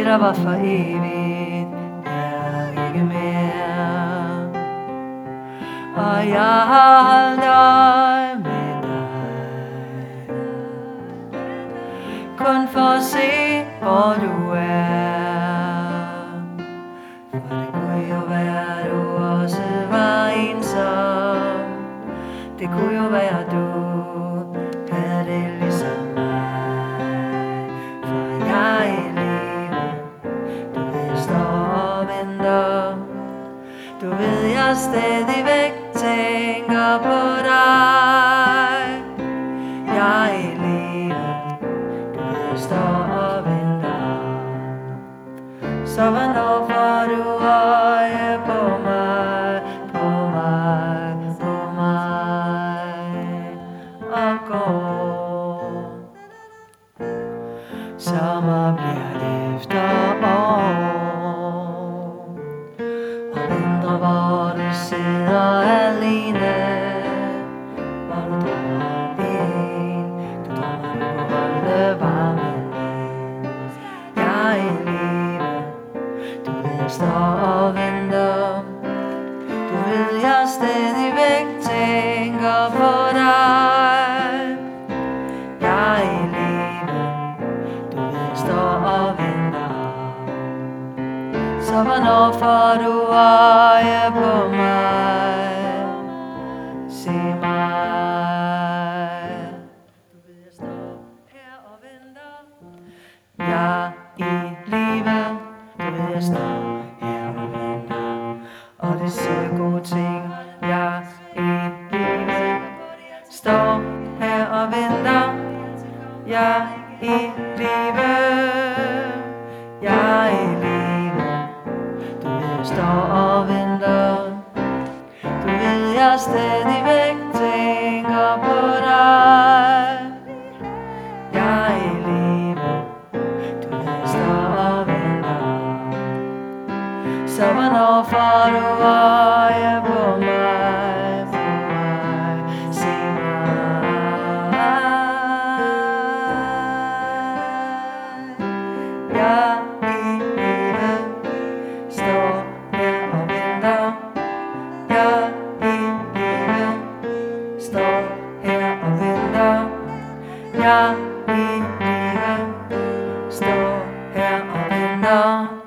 Det der var for evigt er ikke mere, og jeg har holdt øje med dig, kun for at se hvor du er. For det kunne jo være du også var ensom, det kunne jo være du havde det ligesom mig. For jeg er i live, du ved jeg står og venter, du ved jeg stadigvæk tænker på dig. Jeg er i live, du ved jeg står og venter, så hvornår får du øje på mig, på mig, på mig og går. Sommer bliver efterår, og vintre hvor du sidder alene, hvor du drømmer en, du drømmer du kunne holde varmen. Jeg er i live, du ved jeg står og venter, du ved jeg stadigvæk tænker på dig. Jeg er i live, du ved jeg står og venter, så hvornår får du øje på mig? Se mig, du ved jeg står her og venter. Jeg er i live, du ved jeg står her og venter, og det siger gode ting. Jeg er i live, står her og venter. Jeg er i live, jeg er i live, du ved jeg står og venter, du ved jeg stadigvæk tænker på dig. Jeg er i live, du ved jeg står og venter, så hvornår får du øje på mig, på mig, se mig. Jeg er i live, står her og venter. Jeg er i live, står her og venter. Jeg er i live, står her og venter.